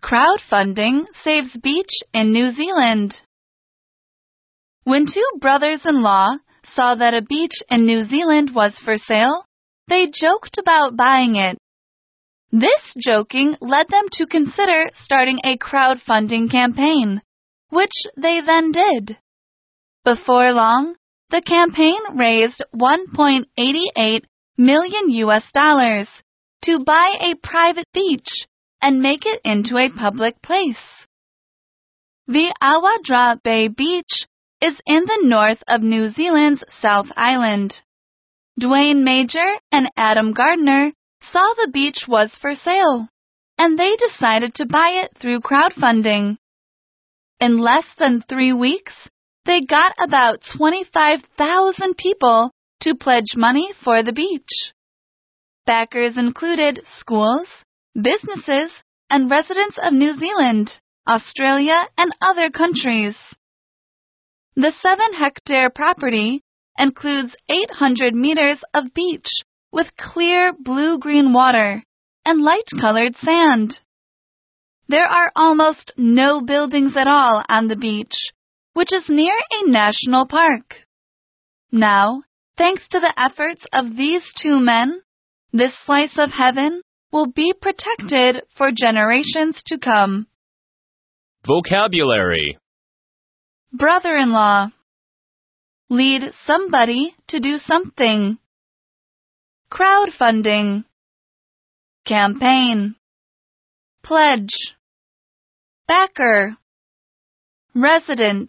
Crowdfunding saves beach in New Zealand. When two brothers-in-law saw that a beach in New Zealand was for sale, they joked about buying it. This joking led them to consider starting a crowdfunding campaign, which they then did. Before long, the campaign raised $1.88 million to buy a private beach and make it into a public place. The Awadra Bay Beach is in the north of New Zealand's South Island. Dwayne Major and Adam Gardner saw the beach was for sale, and they decided to buy it through crowdfunding. In less than 3 weeks, they got about 25,000 people to pledge money for the beach. Backers included schools, businesses, and residents of New Zealand, Australia, and other countries. The 7-hectare property includes 800 meters of beach with clear blue-green water and light-colored sand. There are almost no buildings at all on the beach, which is near a national park. Now, thanks to the efforts of these two men, this slice of heaven will be protected for generations to come. Vocabulary: Brother-in-law. Lead somebody to do something. Crowdfunding. Campaign. Pledge. Backer. Resident.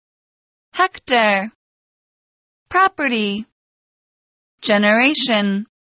Hectare. Property. Generation.